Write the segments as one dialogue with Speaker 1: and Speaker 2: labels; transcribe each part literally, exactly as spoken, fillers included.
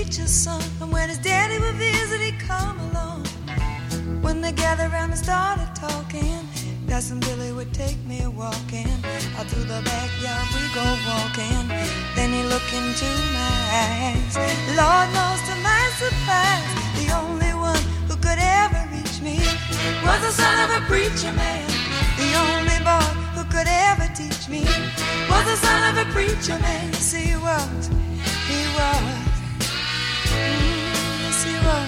Speaker 1: preacher's son. And when his daddy would visit, he'd come along. When they gathered around and started talking, Cousin Billy would take me walking. Out through the backyard we go walking. Then he looked into my eyes. Lord knows to my surprise, the only one who could ever reach me was the son of a preacher man. The only boy who could ever teach me was the son of a preacher man. Yes, he was, he was, mm, yes, he was.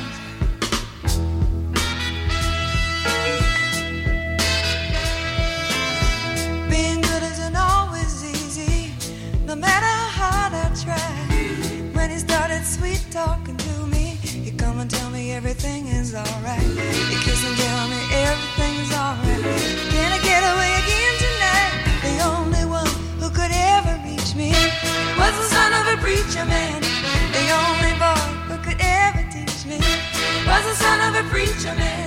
Speaker 1: Being good isn't always easy, no matter how hard I try. When he started sweet talking to me, he'd come and tell me everything is alright. He'd kiss and tell me everything's alright. Can I get away again tonight? The only one who could ever reach me was the son of a preacher man. The only boy who could ever teach me was the son of a preacher man.